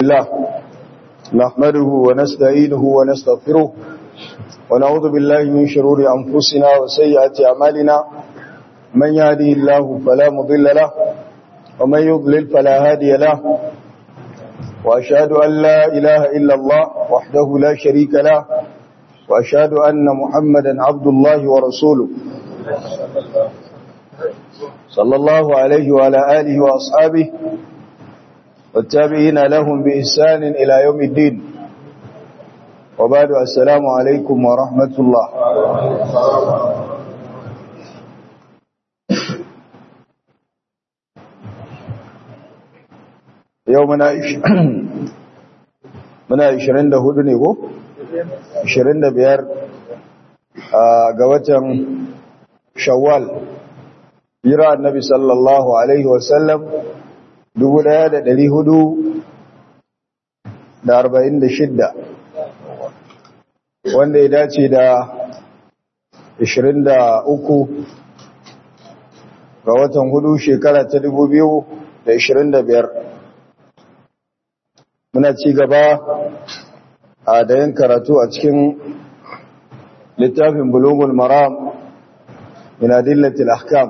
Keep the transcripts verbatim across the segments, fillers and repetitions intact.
الله نحمده ونستعينه ونستغفره ونعوذ بالله من شرور أنفسنا وسيئات أعمالنا من يهده الله فلا مضل له ومن يضلل فلا هادي له وأشهد أن لا إله إلا الله وحده لا شريك له وأشهد أن محمدا عبد الله ورسوله صلى الله عليه وعلى آله وأصحابه والتابعين لهم بإحسان إلى يوم الدين وبعد السلام عليكم ورحمة الله يومنا muna ishirin da hudu ne ko ishirin da biyar ga watan Shawwal hijira annabi sallallahu alaihi wasallam dubu ɗaya da ɗari hudu da arba'in da shidda wanda ya dace da ishirin da uku ga watan hudu shekara ta dubu biyu da ishirin da biyar muna ci gaba a dayan karatu a cikin littafin Bulughul Maram min adillatil ahkam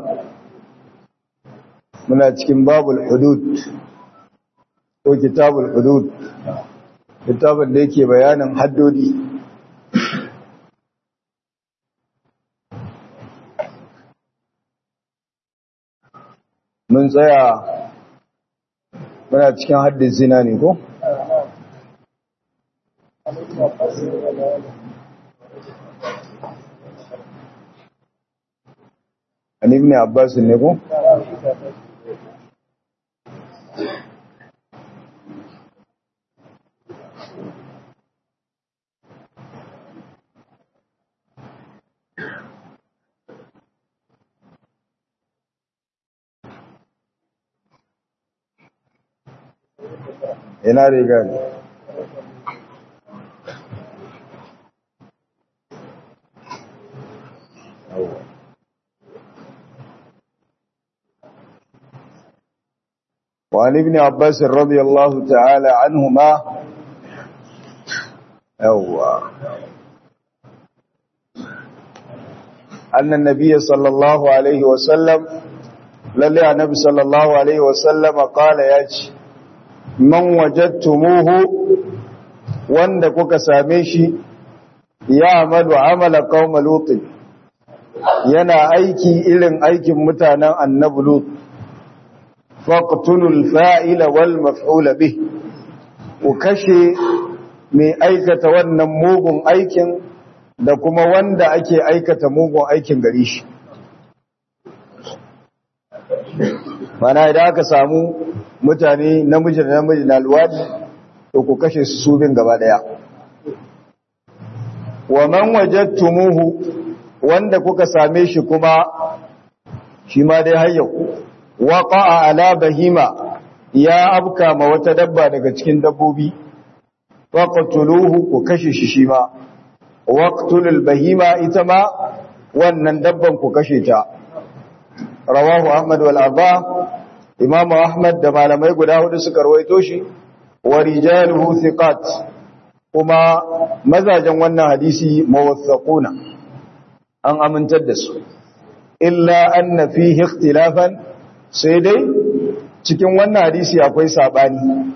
muna cikin babul hudud ko kitabul hudud kitabun da yake bayanin haddodi mun tsaya muna cikin haddin zina ne ko an ibn Abbas ne ko ina riga ne وعن ابن عباس رضي الله تعالى عنهما أوه. أن النبي صلى الله عليه وسلم للي النبي صلى الله عليه وسلم قال ياجي من وجدتموه wanda kuka same shi ya amalu amala qaum lut yana aiki irin aikin mutanen annabi lut faqtulul fa'ila wal maf'ula bih ku kashe mai aikata wannan mugun aikin da kuma wanda ake aikata mugun aikin gare shi mana idan aka samu mutane namiji da namiji na luwadi to ku kashe su su bin gaba daya wa man wajadtumuhu wanda kuka same shi kuma shi ma dai hayyau waqa'a ala bahima ya abka ma wata dabba daga cikin dabbobi faqtuluhu ku kashe shi shi ma waqtulul bahima ita ma wannan dabban ku kashe ta rawahu ahmad wal arba imam ahmad da malamai guda hudu suka rawaito shi wa rijaluhu thiqat kuma mazajen wannan hadisi mawaththaquna an amintar da su illa anna fihi ikhtilafan sai dai cikin wannan hadisi akwai sabani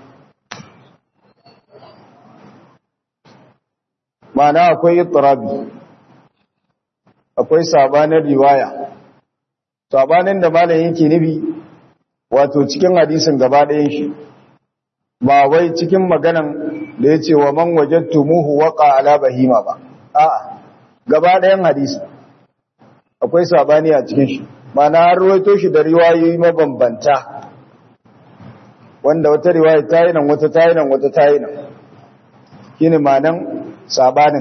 ma'ana akwai ittirabi akwai sabanin riwaya sabanin da malamin yake nufi wato cikin hadisin gaba ɗayan shi ba wai cikin maganan da yace wa man wajadtumuhu waqa ala bahima ba a'a gaba ɗayan hadisi akwai sabani a cikin shi mana an ruwaito shi da riwayoyi mabambanta wanda wata riwaya ta yi nan wata ta yi nan wata ta yi nan shine manan sabanin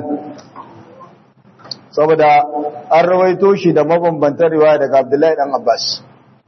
saboda an ruwaito shi da mabambantan riwaya daga Abdullahi dan Abbas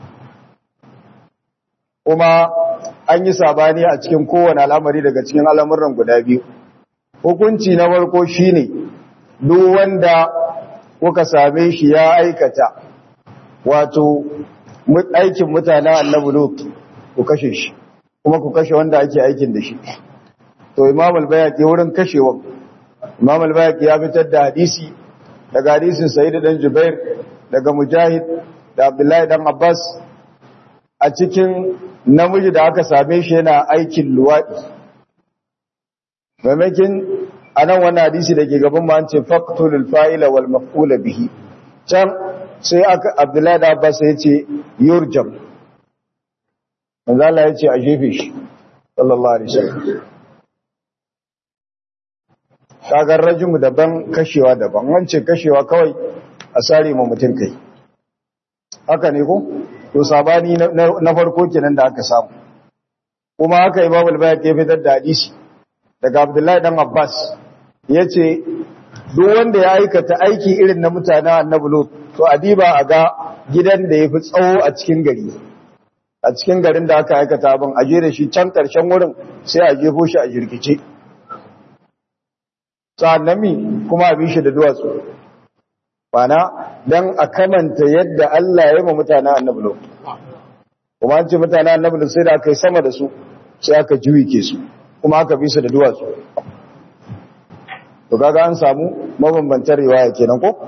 kuma an yi sabani a cikin kowane al'amari daga cikin al'amuran guda biyu hukunci na farko shine duk wanda kuka same shi ya aikata wato aikin mutanen annabi Lut ku kashe shi kuma ku kashe wanda ake aikin da shi to Imam al-Bayhaqi wurin kashewa Imam al-Bayhaqi ya fitar da hadisi daga hadisin Sa'id dan Jubair daga Mujahid da Abdullahi dan Abbas a cikin namiji da aka same shi yana aikin luwadi maimakin anan wannan hadisi da ke gaban mu an ce faqtul fa'ila wal maf'ul bihi can sai aka Abdullahi da Abbas ya ce yurjam manzo Allah ya ce a jefe shi sallallahu alaihi wasallam kagar rajimu daban kashewa daban wance kashewa kawai a sare ma mutum kai haka ne ko to sabani na farko kenan da aka samu kuma haka Imam al-Bayhaqi ya fitar da hadisi daga Abdullahi dan Abbas yace duk wanda ya aikata aiki irin na mutanen Annabi Lut to adiba a ga gidan da yafi tsawo a cikin gari a cikin garin da aka aikata abin aje da shi can karshen wurin sai a jefo shi a jirkice sa'annami kuma a bi shi da duwatsu bana dan a kamanta yadda Allah ya yi wa mutanen Annabi Lut kuma an ce mutanen Annabi Lut sai da aka yi sama da su sai aka juwike su kuma aka bi su da duwatsu to kaga an samu mabambantar riwaya kenan ko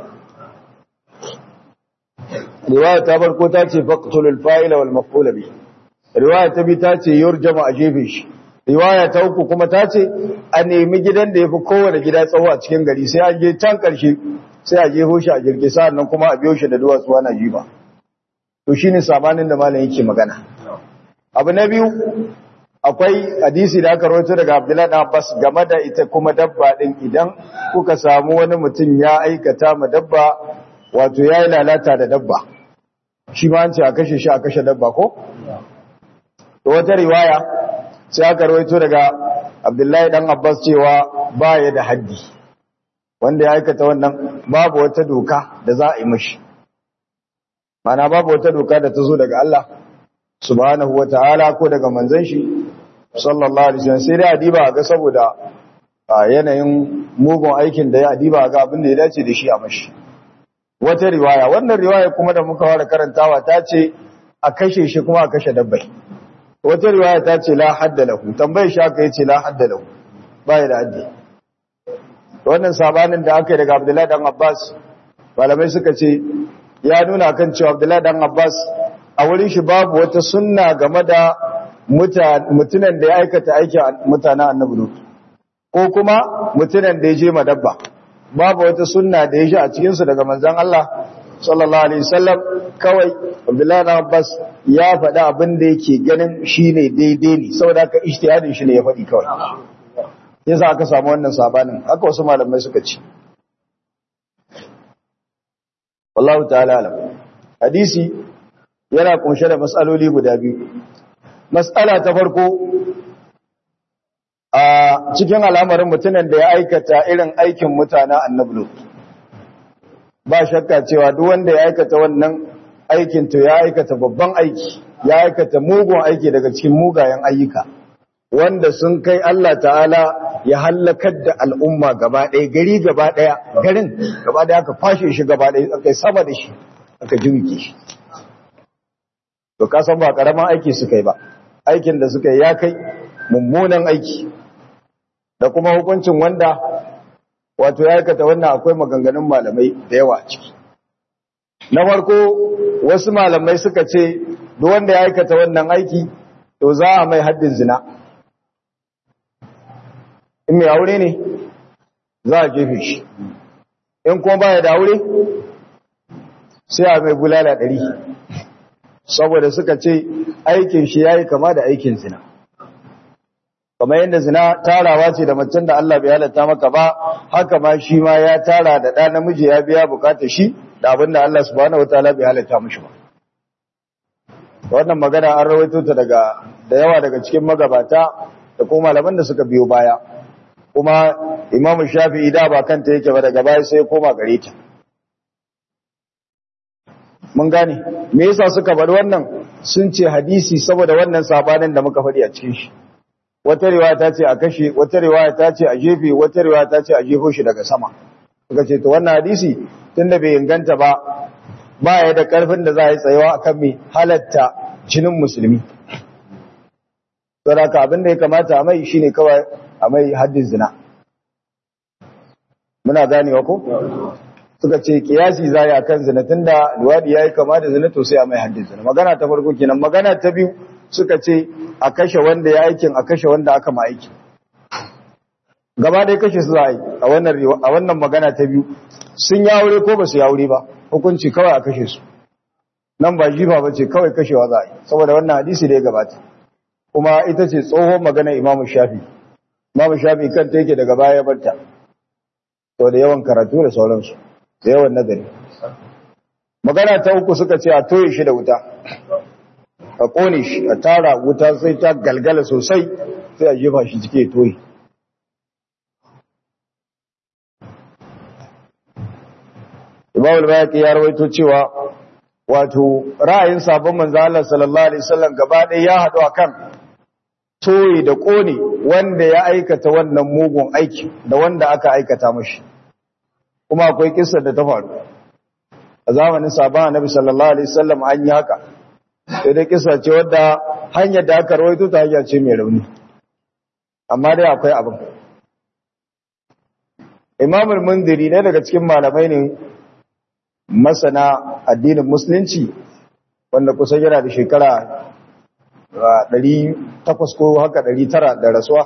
riwaya ta farko ta ce faqtulul fa'ila wal maf'ul bi riwaya ta bi ta ce yurjama a jefe shi riwaya ta uku kuma ta ce a nemi gidan da yafi kowane gida tsawo a cikin gari sai an je can karshe sai a jefo shi a jirgi sa'annan kuma a biyo shi da duwatsu ana jiba to shine sabanin da malam yake magana abu na biyu akwai hadisi da aka rawaito daga Abdullahi ibn Abbas game da ita kuma dabba din idan kuka samu wani mutum ya aikata ma dabba wato yayi lalata da dabba shi ma an ce a kashe shi a kashe dabba ko to wata riwaya sai aka rawaito daga Abdullahi dan Abbas cewa baya da haddi wanda ya aikata wannan babu wata doka da za a yi mashi mana babu wata doka da ta zo daga Allah subhanahu wataala ko daga manzon shi sallallahu alaihi wasallam sai dai adiba ga saboda yanayin mugun aikin da ya adiba ga abin da ya dace da shi a mashi wata riwaya wannan riwaya kuma da muka fara karantawa ta ce a kashe shi kuma a kashe dabbai wata riwaya ta ce la hadda lahu tambayar shi aka yace la hadda lahu bai da haddi wannan sabanin da aka yi daga Abdullahi dan Abbas malamai suka ce ya nuna kan cewa Abdullahi dan Abbas a wurin shi babu wata sunna game da mutunan da ya aikata aikin mutanen Annabi Lut ko kuma mutunan da ya je madabba babu wata sunna da ya ji a cikin su daga manzon Allah sallallahu alaihi wasallam kawai Abdullahi dan Abbas ya faɗi abin da yake ganin shine daidai ne saboda haka ijtihadin shi ne ya faɗi kawai yasa aka samu wannan sabanin haka wasu malamai suka ce wallahu ta'ala alam hadisi yana kunshe da mas'aloli guda biyu mas'ala ta farko a cikin al'amarin mutumin da ya aikata irin aikin mutanen Annabi Lut ba shakka cewa duk wanda ya aikata wannan aikin to ya aikata babban aiki ya aikata mugun aiki daga cikin mugayen ayyuka wanda sun kai Allah ta'ala ya halakar da al'umma gaba ɗaya gari gaba ɗaya garin gaba ɗaya aka fashe shi gaba ɗaya aka yi sama da shi aka jirge shi to ka san ba karaman aiki suka yi ba aikin da suka yi ya kai mummunan aiki da kuma hukuncin wanda wato ya aikata wannan akwai maganganun malamai da yawa a ciki na farko wasu malamai suka ce duk wanda ya aikata wannan aiki to za a mai haddin zina in mai aure ne za a jefe shi in kuma baya da aure sai a mai bulala ɗari saboda suka ce aikin shi ya yi kama da aikin zina kamar yadda zina tarawa ce da macen da Allah bai halatta maka ba haka ma shi ma ya tara da ɗa namiji ya biya bukatar shi da abin da Allah subhanahu wataala bai halatta mishi ba wannan magana an rawaito ta daga da yawa daga cikin magabata da kuma malaman da suka biyo baya kuma Imam Shafi'i da ba kanta yake ba daga baya sai ya koma gare ta mun gane me yasa suka bar wannan sun ce hadisi saboda wannan sabanin da muka faɗi a cikin shi wata riwaya ta ce a kashe wata riwaya ta ce a jefe wata riwaya ta ce a jefo shi daga sama suka ce to wannan hadisi tunda bai inganta ba ba ya da karfin da za a yi tsayawa akan mai halatta jinin musulmi saboda abin da ya kamata a mai shine kawai a mai haddin zina muna ganewa ko suka ce kiyasi zai akan zina tunda luwadi yayi kama da zina to sai a mai haddin zina magana ta farko kenan magana ta biyu suka ce a kashe wanda ya aikin a kashe wanda aka ma aiki gaba dai kashe su zai a wannan a wannan magana ta biyu sun ya aure ko ba su ya aure ba hukunci kawai a kashe su nan ba jifa bace kawai kashewa zai saboda wannan hadisi da ya gabata kuma ita ce tsohon magana Imam Shafi Imam Shafi kanta yake daga baya ya barta to da yawan karatu da sauransu da yawan nazari magana ta uku suka ce a toye shi da wuta a kone shi a tara wuta sai ta galgala sosai sai a jefa shi cike toye Imam al-Bayhaqi ya rawaito cewa wato ra'ayin sabon manzo Allah sallallahu alaihi wasallam gaba ɗaya ya haɗu akan toye da kone wanda ya aikata wannan mugun aiki da wanda aka aikata mashi kuma akwai kissar da ta faru a zamanin sabon annabi sallallahu alaihi wasallam an yi haka sai dai kissa ce wadda hanyar da aka rawaito ta hanya ce mai rauni amma dai akwai abin Imam al-Mundhiri ne daga cikin malamai ne masana addinin musulunci wanda kusan yana da shekara ɗari takwas ko haka ɗari tara da rasuwa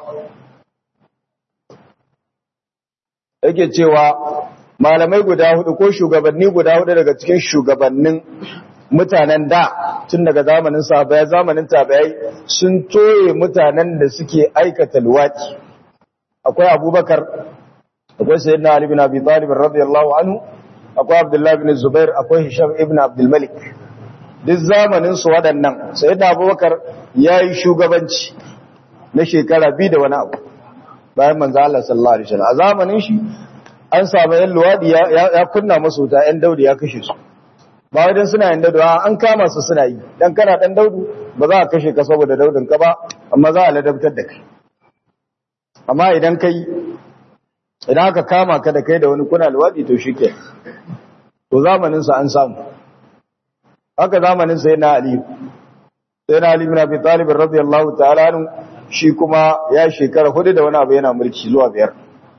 yake cewa malamai guda hudu ko shugabanni guda hudu daga cikin shugabannin mutanen da tun daga zamanin sahabbai zamanin tabi'ai sun toye mutanen da suke aikata luwaki akwai Abubakar akwai Sayyidina Ali bin Abi Talib radiyallahu anhu akwai Abdullah bin Zubair akwai Hisham ibn Abdul Malik duk zamanin su waɗannan Sayyidina Abubakar yayi shugabanci na shekara biyu da wani abu bayan manzo Allah sallallahu alaihi wasallam a zamanin shi an samu yan luwadi ya kunna masu wuta yan daudi ya kashe su ba wajen suna yin daudu an kama su suna yi dan kana dan daudu ba za a kashe ka saboda daudin ka ba amma za a ladabtar da kai amma idan kai idan aka kama ka da kai da wani kuna luwadi to shike to zamanin sa an samu haka zamanin sa yana Ali sai na Ali bin Abi Talib radiyallahu ta'ala anhu shi kuma ya shekara hudu da wani abu yana mulki zuwa biyar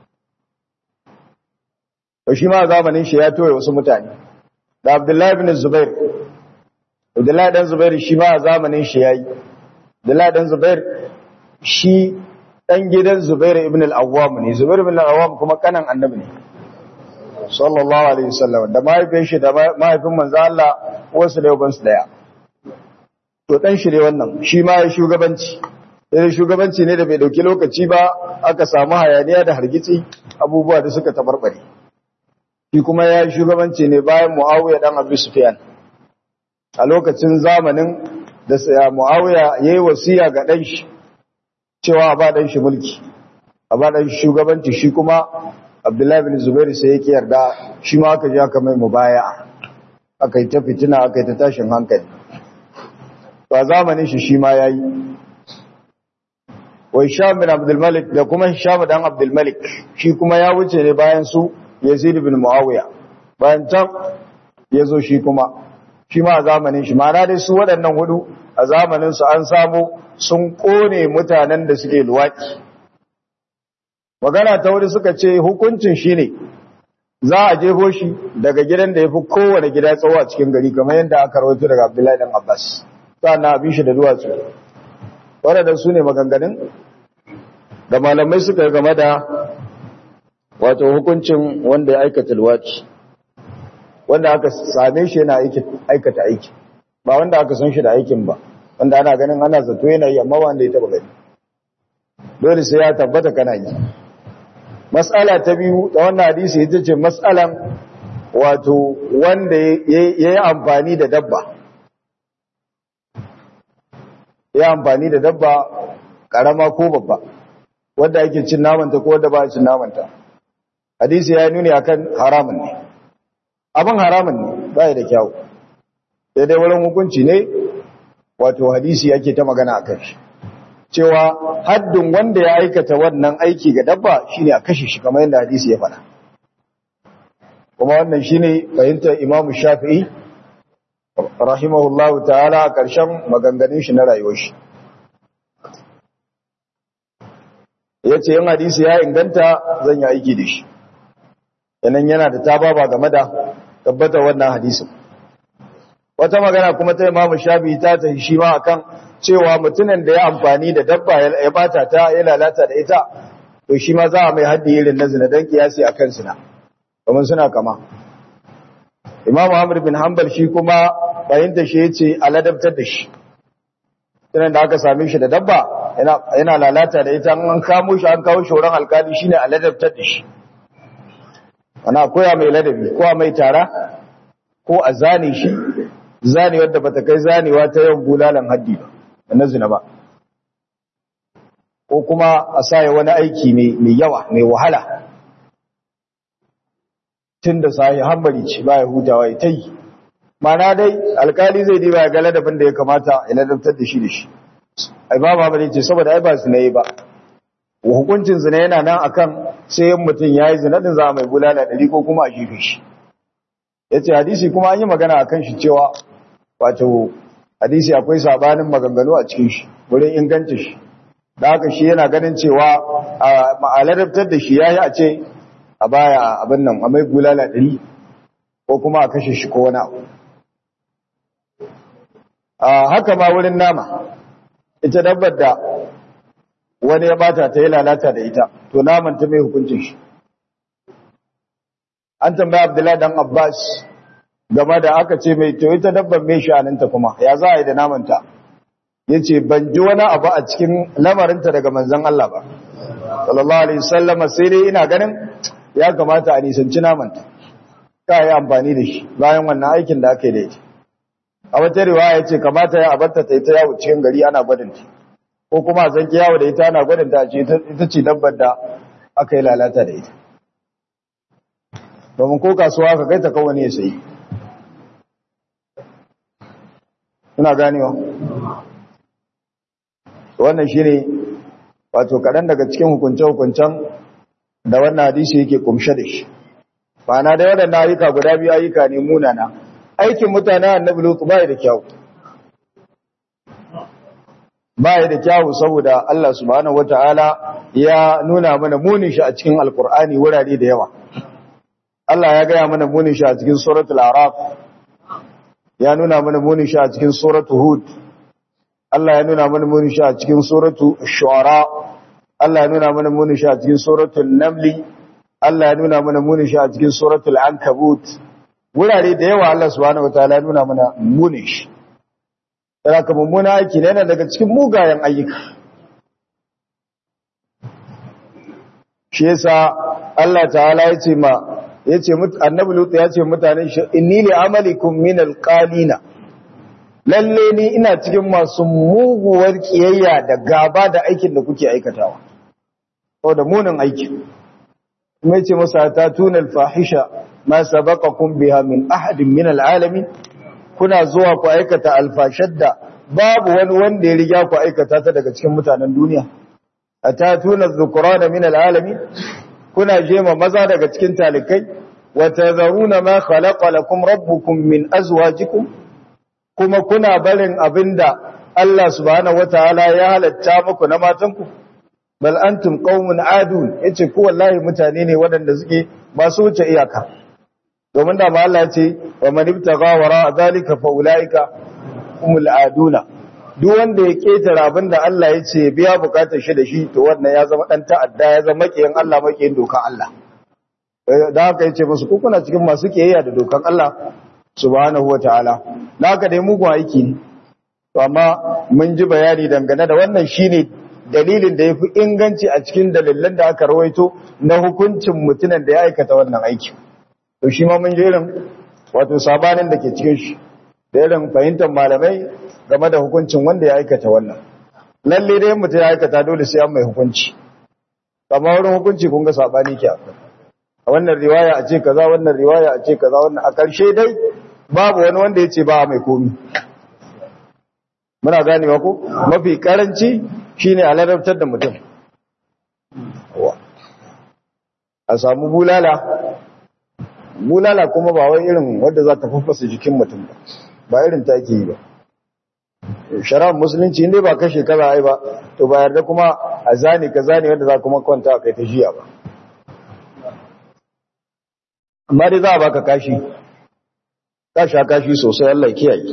to shi ma zamanin shi ya toye wasu mutane da Abdullahi ibn Zubair Abdullahi dan Zubair shi ma zamanin shi yayi Abdullahi dan Zubair shi dan gidan Zubair ibn al-Awwam ne Zubair ibn al-Awwam kuma kanan annabi ne sallallahu alaihi wasallam da mahaifin shi da mahaifin manzo Allah wasu da ubansu daya to dan shi ne wannan shi ma ya shugabanci sai shugabanci ne da bai dauki lokaci ba aka samu hayaniya da hargitsi abubuwa da suka tabarbare shi kuma ya yi shugabanci ne bayan Muawiya dan Abu Sufyan a lokacin zamanin da Muawiya yayi wasiya ga dan shi cewa ba dan shi mulki a ba dan shugabanci shi kuma Abdullahi bin Zubair sai yake yarda shi ma aka ji aka mai mubaya aka yi ta fitina aka yi ta tashin hankali to a zamanin shi shi ma yayi wa Hisham bin Abdul Malik da kuma Hisham dan Abdul Malik shi kuma ya wuce ne bayan su Yazid bin Muawiya bayan can yazo shi kuma shi ma a zamanin shi ma dai su waɗannan hudu a zamanin su an samu sun kone mutanen da suke luwaki magana ta wuri suka ce hukuncin shine za a jefo shi daga gidan da yafi kowane gida tsawo a cikin gari kamar yadda aka rawaito daga Abdullahi dan Abbas sannan a bi shi da duwatsu waɗannan su ne maganganun da malamai suka yi game da wato hukuncin wanda ya aikata luwaci wanda aka same shi yana aikata aiki ba wanda aka san shi da aikin ba wanda ana ganin ana zato yana yi amma wanda ya taba gani dole sai ya tabbata kana yi mas'ala ta biyu da wannan hadisi ita ce mas'alan wato wanda ya yi amfani da dabba ya amfani da dabba karama ko babba wanda yake cin namanta ko wanda ba cin namanta hadisi ya nuni akan haramun ne abin haramun ne bai da kyau sai dai wurin hukunci ne wato hadisi yake ta magana akan shi cewa haddin wanda ya aikata wannan aiki ga dabba shine a kashe shi kamar yadda hadisi ya faɗa kuma wannan shine fahimtar Imam Shafi'i rahimahullahu ta'ala a ƙarshen maganganun shi na rayuwar shi yace yin hadisi ya inganta zan yi aiki da shi yanan yana da tababa game da tabbata wannan hadisin. Wata magana kuma ta Imam Shafi'i ta tafi shi ma akan cewa mutumin da ya amfani da dabba ya bata ta ya lalata da ita to shi ma za a mai haddi irin na zina dan kiyasi akan zina kuma suna kama. Imam Ahmad bin Hanbal shi kuma bayinta shi yace aladabtar da shi tunan da aka same shi da dabba yana yana lalata da ita an kamo shi an kawo shoran alkali shine aladabtar da shi ana koya mai ladabi ko mai tara ko a zane shi zane wadda bata kai zanewa ta yawan bulalan haddi ba na zina ba ko kuma a saya wani aiki mai yawa mai wahala tun da sai hambari ci ba ya hutawa ya tai mana dai alkali zai diba ya ga ladabin da ya kamata ya ladabtar da shi da shi ai ba ba ce saboda ai ba zina yi ba hukuncin zina yana nan akan sai mutum yayi zina din za a mai bulala dari ko kuma a shefe shi yace hadisi kuma an yi magana akan shi cewa wato hadisi akwai sabanin maganganu a cikin shi wurin inganta shi da haka shi yana ganin cewa a ladabtar da shi yayi a ce a baya abin nan a mai bulala dari ko kuma a kashe shi ko wani abu a haka ma wurin nama ita dabbar da wani ya bata ta yi lalata da ita to naman ta mai hukuncin shi an tambaya Abdullahi dan Abbas game da aka ce mai to ita dabban mai sha'aninta kuma ya za a yi da namanta yace ban ji wani abu a cikin lamarinta daga manzon Allah ba sallallahu alaihi wasallam sai dai ina ganin ya kamata a nisanci namanta ka yi amfani da shi bayan wannan aikin da aka yi da ita a wata riwaya yace kamata ya abarta ta ita yawo cikin gari ana gwadinta ko kuma a zanki yawo da ita ana gwadinta ce ita ce dabbar da aka yi lalata da ita domin ko kasuwa ka kai ta kawai ya sayi suna ganewa wannan shi ne wato kaɗan daga cikin hukunce-hukuncen da wannan hadisi yake kumshe da shi ba na da waɗanda ayyuka guda biyu ayyuka ne munana aikin mutane annabi lutu ba da kyau ba da kyau saboda Allah subhanahu wataala ya nuna mana munin shi a cikin alkur'ani wurare da yawa Allah ya gaya mana munin shi a cikin suratul araf ya nuna mana munin shi a cikin suratul hud Allah ya nuna mana munin shi a cikin suratul shu'ara Allah ya nuna mana munin shi a cikin suratul namli Allah ya nuna mana munin shi a cikin suratul ankabut wurare da yawa Allah subhanahu wataala ya nuna mana munin shi saboda mummuna aiki ne daga cikin mugayen ayyuka shi yasa Allah ta'ala ya ce ma yace annabi lutu ya ce mutanen shi inni li amalikum min alqalina lalle ni ina cikin masu muguwar kiyayya da gaba da aikin da kuke aikatawa ko da munin aiki kuma yace masa ta tunal fahisha ma sabaqakum biha min ahadin min alalamin kuna zuwa ku aikata alfashadda babu wani wanda ya riga ku aikata ta daga cikin mutanen duniya atatuna dhukrana min alalamin kuna jema maza daga cikin talikai wa tazaruna ma khalaqa lakum rabbukum min azwajikum kuma kuna barin abinda Allah subhanahu wataala ya halatta muku na matanku bal antum qaumun adun yace ku wallahi mutane ne waɗanda suke masu wuce iyaka domin da ma Allah ya ce wa man ibtaga wara zalika fa ulaika humul aduna duk wanda ya ketara abinda Allah ya ce biya bukatar shi da shi to wannan ya zama dan ta'adda ya zama makiyin Allah makiyin dokan Allah da haka yace musu ku kuna cikin masu kiyayya da dokan Allah subhanahu wataala da haka dai mugun aiki ne to amma mun ji bayani dangane da wannan shine dalilin da yafi inganci a cikin dalilan da aka rawaito na hukuncin mutumin da ya aikata wannan aiki to shi ma mun ji irin wato sabanin da ke cikin shi da irin fahimtar malamai game da hukuncin wanda ya aikata wannan lalle dai mutum ya aikata dole sai an mai hukunci amma wurin hukunci kun ga sabani ke akwai a wannan riwaya a ce kaza wannan riwaya a ce kaza wannan a ƙarshe dai babu wani wanda ya ce ba mai komi muna ganewa ko mafi karanci shine alarabtar da mutum a samu bulala bulala kuma ba wai irin wadda za ta fafasa jikin mutum ba ba irin ta ake yi ba shari'ar musulunci inda ba kashe kaza ai ba to ba yarda kuma a zane ka zane wanda za kuma kwanta kai ta jiya ba amma dai za a baka kashi ka sha kashi sosai Allah kiyaye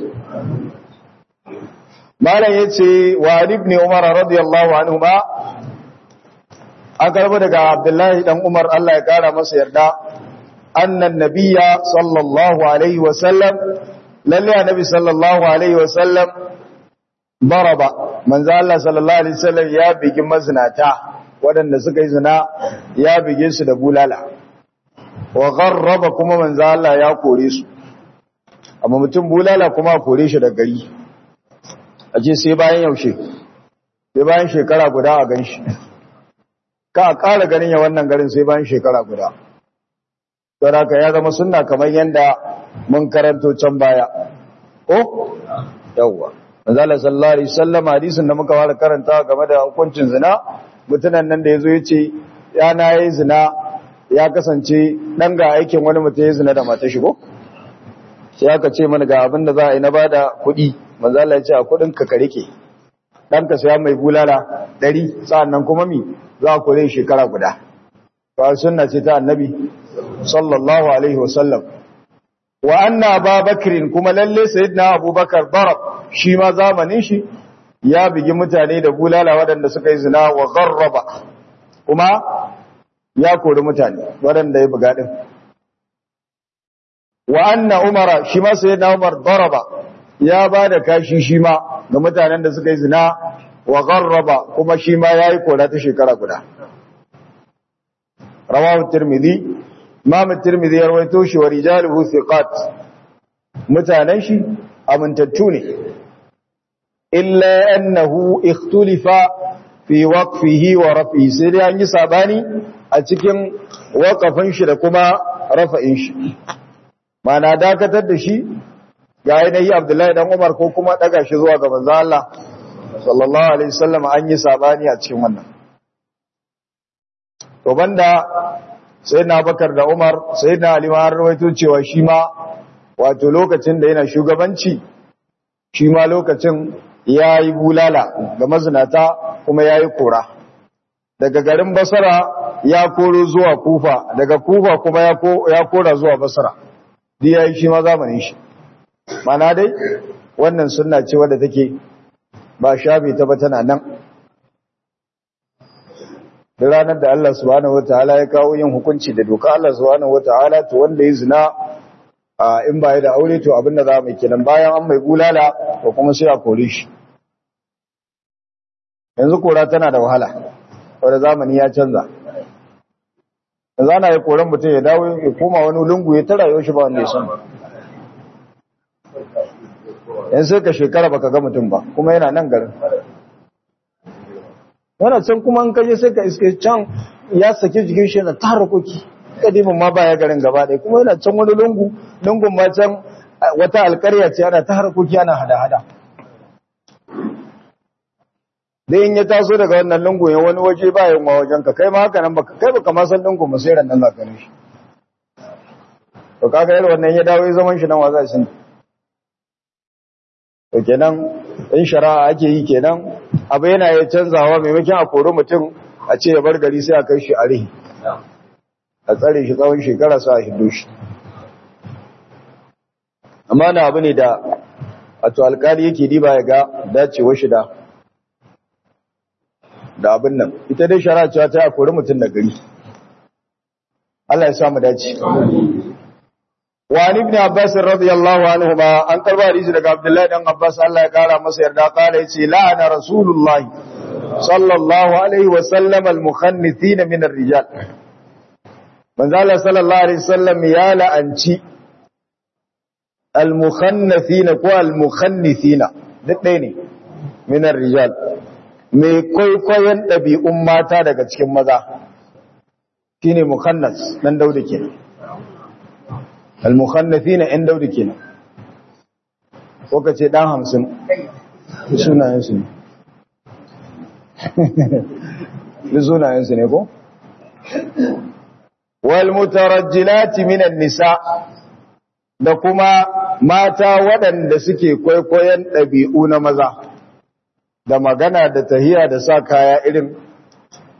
malam yace wa ibn umar radiyallahu anhu ba an karbo daga abdullahi dan umar Allah ya kara masa yarda annan nabiyya sallallahu alaihi wa sallam lalle annabi sallallahu alaihi wa sallam baraba manzo Allah sallallahu alaihi wasallam ya bigi mazinata waɗanda suka yi zina ya bige su da bulala wa gharraba kuma manzo Allah ya kore su amma mutum bulala kuma kore shi da gari aje sai bayan yaushe sai bayan shekara guda a ganshi ka a ƙara ganin ya wannan garin sai bayan shekara guda don haka ya zama sunna kamar yanda mun karanto can baya ko yawwa manzala sallallahu alaihi wasallam hadisin da muka fara karanta game da hukuncin zina mutunan nan da yazo yace ya na yi zina ya kasance dan ga aikin wani mutum ya zina da mata shi ko sai aka ce mana ga abin da za a yi na bada kuɗi manzala ya ce a kuɗin ka karike dan ka saya mai bulala ɗari sa'annan kuma mi za a kore shekara guda ba sunna ce ta annabi sallallahu alaihi wasallam wa anna ababakrin kuma lalle sayyidina abubakar darab shi ma zamanin shi ya bigi mutane da bulala waɗanda suka yi zina wa gharraba kuma ya kori mutane waɗanda ya buga din wa anna umara shi ma sayyidina umar daraba ya bada kashi shi ma ga mutanen da suka yi zina wa gharraba kuma shi ma yayi kora ta shekara guda rawahu tirmidhi imam tirmidhi ya rawaito shi wa rijaluhu thiqat mutanen shi amintattu ne illa annahu ikhtulifa fi waqfihi wa raf'ihi sai dai an yi sabani a cikin waqafin shi da kuma rafa'in shi mana dakatar da shi ga ainihi Abdullahi dan Umar ko kuma daga shi zuwa ga manzo Allah sallallahu alaihi wasallam an yi sabani a cikin wannan to banda sayyidina Abubakar da Umar sayyidina Ali ma rawaito cewa shi ma wato lokacin da yana shugabanci shi ma lokacin yayi bulala ga mazinata kuma yayi kora daga garin Basra ya koro zuwa Kufa daga Kufa kuma ya ko ya kora zuwa Basra dai yayi shi ma zamanin shi mana dai wannan sunna ce wadda take ba shafe ta ba tana nan da ranar da Allah subhanahu wataala ya kawo yin hukunci da doka Allah subhanahu wataala to wanda ya zina in ba ya da aure to abinda za mu kenan bayan an mai bulala to kuma sai a kore shi yanzu kora tana da wahala wanda zamani ya canza yanzu ana yi koren mutum ya dawo ya koma wani lungu ya tara yau shi ba wanda ya san yanzu sai ka shekara baka ga mutum ba kuma yana nan garin yana can kuma an kaje sai ka iske can ya sake jikin shi yana tara koki kadimin ma baya garin gaba ɗaya kuma yana can wani lungu lungun ma can wata alƙarya ce ana ta harkoki ana hada-hada da in ya taso daga wannan lungu ya wani waje ba yin wajen ka kai ma haka nan baka kai baka ma san lungu ba sai ran nan zaka gane shi to kaga yar wannan ya dawo zaman shi nan wa zai san to kenan in shari'a ake yi kenan abu yana ya canzawa maimakon a kori mutum a ce ya bar gari sai a kai shi a rihi a tsare shi tsawon shekara sa a hido shi amma na abu ne da wato alkali yake diba ya ga dacewa shi da da abin nan ita dai shari'a cewa ta kori mutum da gari Allah ya samu dace wa ibn Abbas radiyallahu anhu ba an karba hadisi daga Abdullahi dan Abbas Allah ya kara masa yarda kala yace la'ana rasulullahi sallallahu alaihi wa sallam al-mukhannithin min ar-rijal manzo Allah sallallahu alaihi wasallam ya la'anci al-mukhannithin ko al-mukhannithin duk ɗaya ne min ar-rijal mai kwaikwayon ɗabi'un mata daga cikin maza shine mukhannas dan dauda kenan al-mukhannithin ɗan dauda kenan ko kace dan hamsin sunayen su ne sunayen su ne ko wal mutarajjilati minan nisa da kuma mata waɗanda suke kwaikwayon ɗabi'u na maza da magana da tahiya da sa kaya irin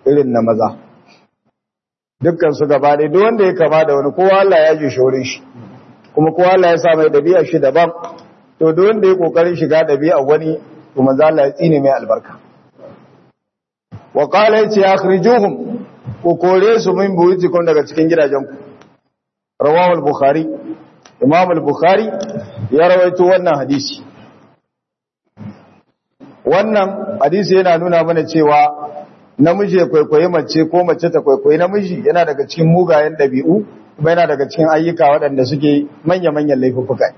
irin na maza dukkan su gaba ɗaya duk wanda ya kama da wani kowa Allah ya ji shorin shi kuma kowa Allah ya sa mai dabi'a shi daban to duk wanda ya kokarin shiga dabi'a wani to manzo Allah ya tsine mai albarka wa qala ya akhrijuhum ku kore su min buyutikum daga cikin gidajenku rawahu al-bukhari imam al-bukhari ya rawaito wannan hadisi wannan hadisi yana nuna mana cewa namiji ya kwaikwayi mace ko mace ta kwaikwayi namiji yana daga cikin mugayen dabi'u kuma yana daga cikin ayyuka waɗanda suke manya-manyan laifuka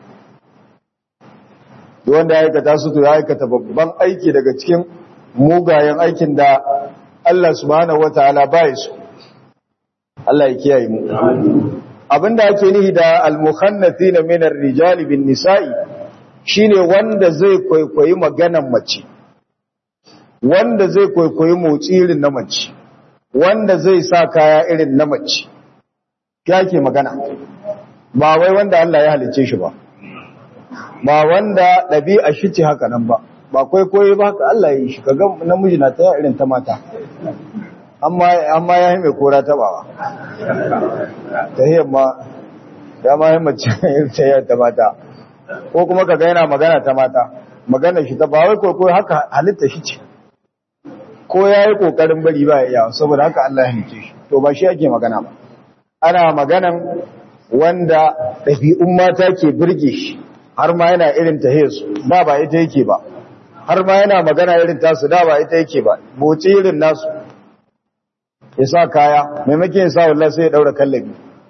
wanda ya aikata su to ya aikata babban aiki daga cikin mugayen aikin da Allah subhanahu wataala bai su Allah ya kiyaye mu abinda ake nihi da al-mukhannathina min ar-rijali bin nisa'i shine wanda zai kwaikwayi maganan mace wanda zai kwaikwayi motsi irin na mace wanda zai sa kaya irin na mace yake magana ba wai wanda Allah ya halice shi ba ba wanda ɗabi'a shi ce haka nan ba ba kwaikwayo ba haka Allah ya yi shi kaga namiji na taya irin ta mata amma amma ya yi mai kora tabawa ta yi ma ya ma yi mace irin ta ta mata ko kuma kaga yana magana ta mata magana shi ta ba wai kwaikwayo haka halitta shi ce ko ya yi ƙoƙarin bari ba ya yawa saboda haka Allah ya halice shi to ba shi ake magana ba ana maganan wanda ɗabi'un mata ke birge shi har ma yana irin ta hesu da ba ita yake ba har ma yana magana irin tasu da ba ita yake ba boci irin nasu ya sa kaya maimakon ya sa wallah sai ya daura kallabi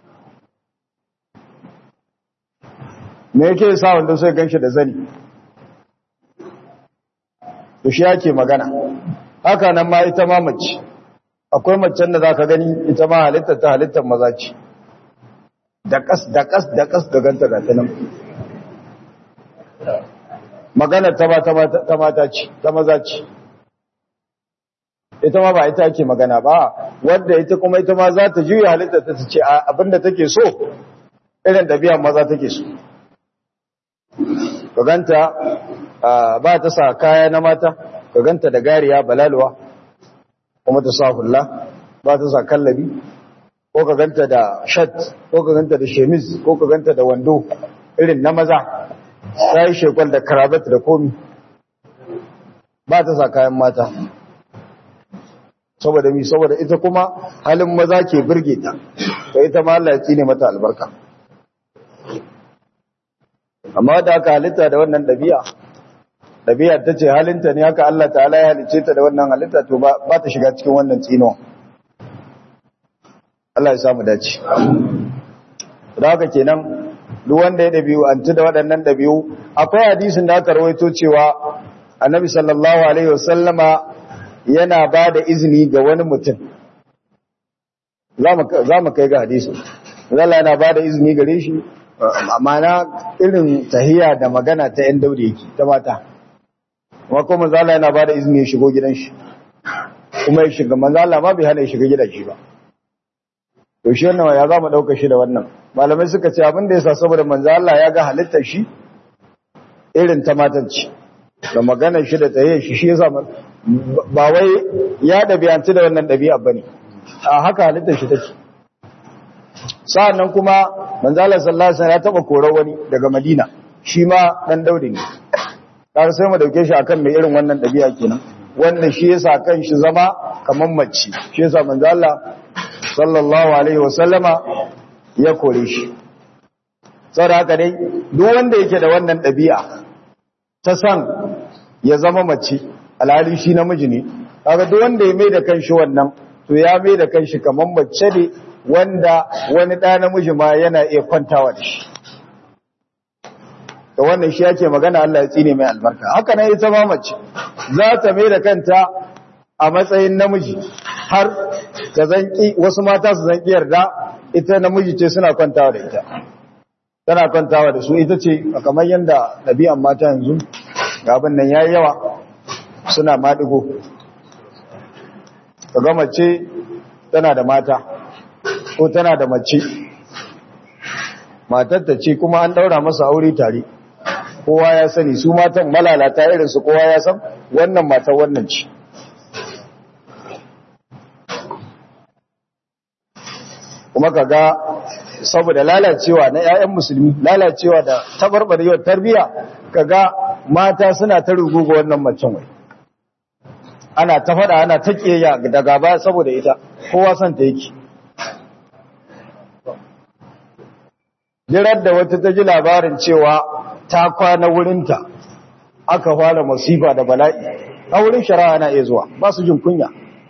me yake ya sa wanda sai ganshi da zani to shi yake magana haka nan ma ita ma mace akwai macen da zaka gani ita ma halitta ta halittar maza ce da kas da kas da kas da ganta ga tanan magana ta ba ta mata ce ta maza ce ita ma ba ita ake magana ba wanda ita kuma ita ma za ta juya halitta ta ce abinda take so irin dabi'an maza take so ka ganta ba ta sa kaya na mata ka ganta da gariya balaluwa kuma ta sa hulla ba ta sa kallabi ko ka ganta da shat ko ka ganta da chemise ko ka ganta da wando irin na maza ta yi shekwal da karabat da komi ba ta sa kayan mata saboda mi saboda ita kuma halin maza ke birge ta to ita ma Allah ya tsine mata albarka amma da aka halitta da wannan dabi'a dabi'a ta ce halinta ne haka Allah ta'ala ya halice ta da wannan halitta to ba ta shiga cikin wannan tsino Allah ya samu dace da haka kenan duk wanda ya dabi'u an ci da waɗannan dabi'u akwai hadisin da aka rawaito cewa Annabi sallallahu alaihi wasallama yana ba da izini ga wani mutum za mu kai ga hadisin Allah yana ba da izini gare shi amana irin tahiya da magana ta ‘yan daure yake ta mata kuma kuma manzala yana ba da izini ya shigo gidan shi kuma ya shiga manzala ma bai hana ya shiga gidan shi ba to shi wannan ya za mu ɗauka shi da wannan malamai suka ce abin da ya sa saboda manzala ya ga halittar shi irin ta matanci da maganar shi da tahiyar shi shi ya sa ba wai ya ɗabi'anci da wannan ɗabi'a ba ne a haka halittar shi take sa'annan kuma manzala sallallahu alaihi wasallam ya taba korar wani daga Madina shi ma dan Daudi ne kar sai mu dauke shi akan mai irin wannan dabi'a kenan wanda shi yasa kan shi zama kaman mace shi yasa manzala sallallahu alaihi wasallama ya kore shi saboda haka dai duk wanda yake da wannan dabi'a ta san ya zama mace alhali shi namiji ne kaga duk wanda ya mai da kanshi wannan to ya mai da kanshi kaman mace ne wanda wani ɗa namiji ma yana iya kwantawa da shi da wannan shi yake magana Allah ya tsine mai albarka haka nan ita ma mace za ta mai da kanta a matsayin namiji har ta zanki wasu mata su zanki yarda ita namiji ce suna kwantawa da ita tana kwantawa da su ita ce kamar yanda ɗabi'an mata yanzu ga abin nan yayi yawa suna maɗigo kaga mace tana da mata ko tana da mace matar ta ce kuma an daura masa aure tare kowa ya sani su matan malalata irin su kowa ya san wannan matar wannan ce kuma kaga saboda lalacewa na ƴaƴan musulmi, lalacewa da tabarbarewar tarbiyya, kaga mata suna ta rugugo wannan macen wai ana ta fada ana ta kiyaya da gaba saboda ita, kowa san ta yake. Jirar da wata ta ji labarin cewa ta kwana wurinta aka fara masifa da bala'i, a wurin shari'a na iya zuwa, ba su jin kunya.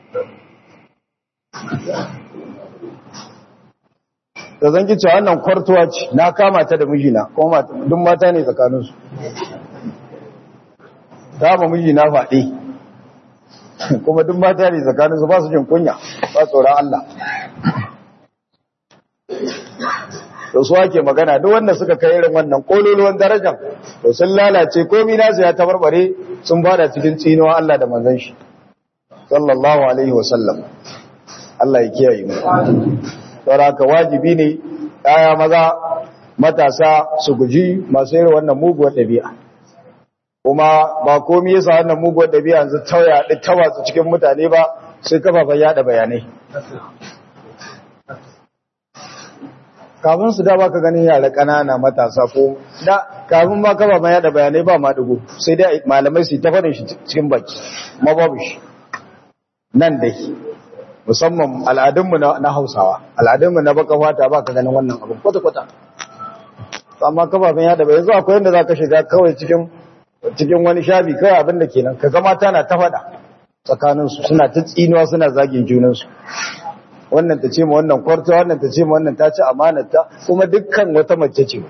Da zan gice wannan kwartuwa ce, na kama ta da mijina, kuma duk mata ne tsakaninsu. Ta ma mijina faɗi, kuma duk mata ne tsakaninsu ba su jin kunya, ba tsoron Allah. Da su ake magana, duk wanda suka kai irin wannan kololuwan darajar, to sun lalace komi nasu ya tabarbare, sun bada cikin tsinuwa Allah da manzon shi sallallahu alaihi wasallam. Allah ya kiyaye mu. Saboda wajibi ne yaya maza matasa su guji masu irin wannan muguwar ɗabi'a. Kuma ba komai yasa wannan muguwar ɗabi'a yanzu tauya da tawatsu cikin mutane ba, sai kafafen yada bayanai. Kafin su da baka ganin yara ƙanana matasa ko da kafin ma kafafen yada bayanai ba ma dugo, sai dai malamai su ta faɗin shi cikin baki, ma babu shi. Nan dai musamman al'adunmu na Hausawa, al'adunmu na baka fata ba ka ganin wannan abin kwata-kwata. Amma kafafen yada bai zuwa akwai yadda za ka shiga kawai cikin wani shafi kawai abin da kenan, ka gama tana ta faɗa tsakaninsu, suna ta tsinuwa suna zagin junansu. Wannan ta ce ma wannan kwarta, wannan ta ce ma wannan ta ci amanata, kuma dukkan wata mace ce.